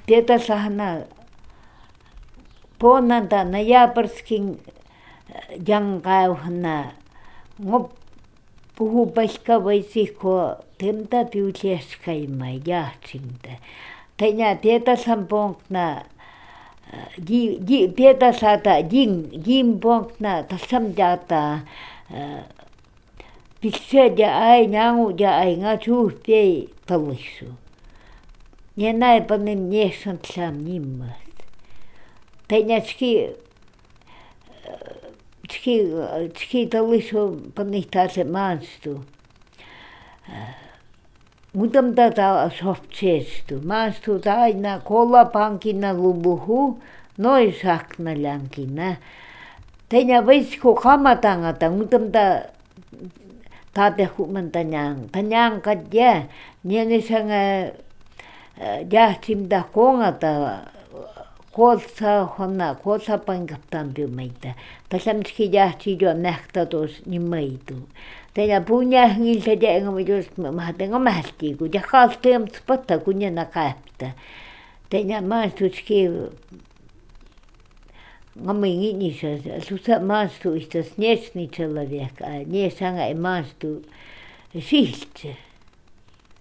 Pietasahna ponanta ноябрьским янгауhna ngop puhupalkavaisihko temta piuliaskaimai yahtsinta. Teña pietasambongna pietasata jimbongna tasamjata pikseja ai nyangu ja ai ngachuhpei tawissu. Ja näin panen miessan tsam nimmat. Teña tski tawissu panihtaase maanstu. Mutam tätä sohtseestu. Maanstu aina kolapankina lubuhu, noi saknallankina. Teña vaisku kamatangata, mutam tapehuman tanyang. Tanyang katja, nienesanga jahtimta kongata, kootsa pankaptampi meitä. Tasamski jahti jo nähtatos nimeitu. Teña puñahngilta jängä jos mahtenga mähti, kun jakalteemt patta kunjana kaapta. Teña maastutski ngaminginisa, susa maastuistas niesni человек, а не сanga maastu sihtse.